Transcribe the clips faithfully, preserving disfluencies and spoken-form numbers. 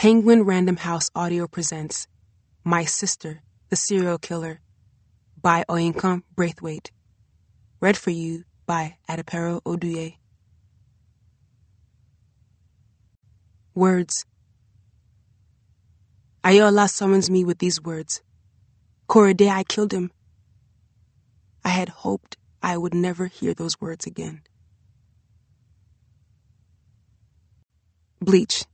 Penguin Random House Audio presents My Sister, the Serial Killer by Oyinkan Braithwaite. Read for you by Adepero Oduye. Words. Ayola summons me with these words. Korede, I killed him. I had hoped I would never hear those words again. Bleach.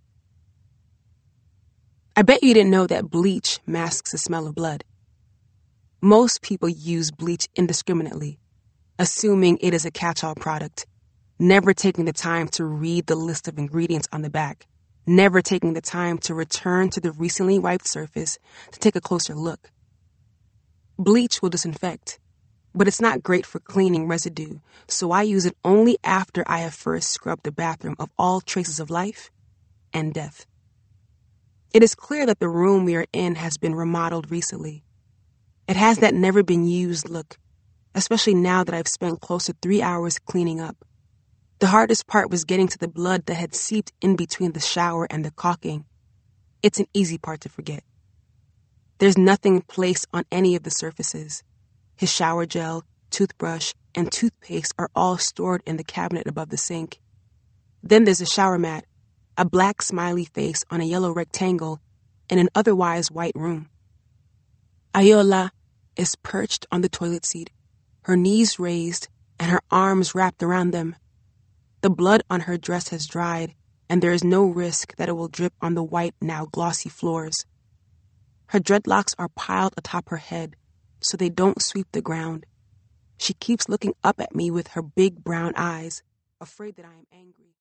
I bet you didn't know that bleach masks the smell of blood. Most people use bleach indiscriminately, assuming it is a catch-all product, never taking the time to read the list of ingredients on the back, never taking the time to return to the recently wiped surface to take a closer look. Bleach will disinfect, but it's not great for cleaning residue, so I use it only after I have first scrubbed the bathroom of all traces of life and death. It is clear that the room we are in has been remodeled recently. It has that never-been-used look, especially now that I've spent close to three hours cleaning up. The hardest part was getting to the blood that had seeped in between the shower and the caulking. It's an easy part to forget. There's nothing placed on any of the surfaces. His shower gel, toothbrush, and toothpaste are all stored in the cabinet above the sink. Then there's a shower mat, a black smiley face on a yellow rectangle in an otherwise white room. Ayola is perched on the toilet seat, her knees raised and her arms wrapped around them. The blood on her dress has dried, and there is no risk that it will drip on the white, now glossy floors. Her dreadlocks are piled atop her head, so they don't sweep the ground. She keeps looking up at me with her big brown eyes, afraid that I am angry.